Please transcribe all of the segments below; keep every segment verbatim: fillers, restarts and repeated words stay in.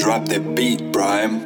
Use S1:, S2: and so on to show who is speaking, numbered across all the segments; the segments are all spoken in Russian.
S1: Drop the beat, Prime.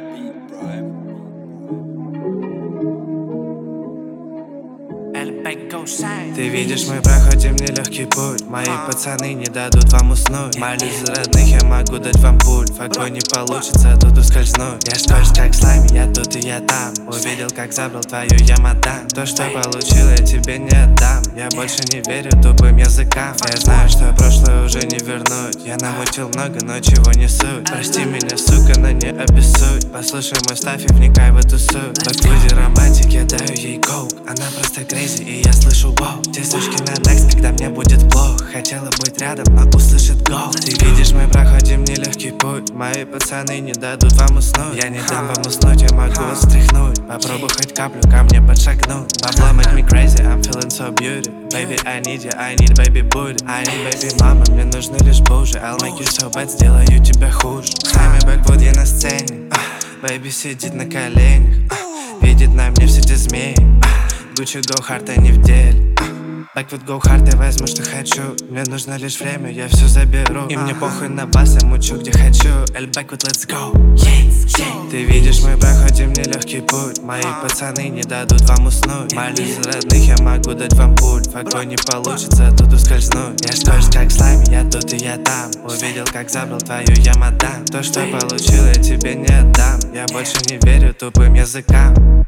S2: Ты видишь, мы проходим нелегкий путь. Мои пацаны не дадут вам уснуть. Молюсь за родных, я могу дать вам путь. В огонь не получится тут ускользнуть. Я скользь как слайм, я тут и я там. Увидел, как забрал твою я мадам. То, что получил, я тебе не отдам. Я больше не верю тупым языкам. Я знаю, что прошлое уже не вернуть. Я намутил много, но чего не суть. Прости меня, сука, но не обессудь. Послушай мой стаф и вникай в эту суть. Бэквуди романтик, я даю ей коук. Она просто крейзи, и я слышу вау. Те сучки на next, когда мне будет плохо. Хотела быть рядом, но услышит гол. Ты видишь, мы проходим нелегкий путь. Мои пацаны не дадут вам уснуть. Я не дам вам уснуть, я могу вас встряхнуть. Попробуй хоть каплю ко мне подшагнуть. Бабла make me crazy, I'm feeling so beauty. Baby, I need you, I need baby booty. I need baby mama, мне нужны лишь бужи. I'll make you so bad, сделаю тебя хуже. С нами бэквуди на сцене. Baby сидит на коленях. Видит на мне все те змеи. Gucci go hard, а не в деле. Backward go hard, я возьму, что хочу. Мне нужно лишь время, я все заберу. И мне похуй на бас, я мучу, где хочу. Эль Backward, let's go. Ты видишь, мы проходим нелегкий путь. Мои пацаны не дадут вам уснуть. Молюсь за родных, я могу дать вам путь. В огонь не получится тут ускользнуть. Я скользь как слайм, я тут и я там. Увидел, как забрал твою я мадам. То, что получил, я тебе не отдам. Я больше не верю тупым языкам.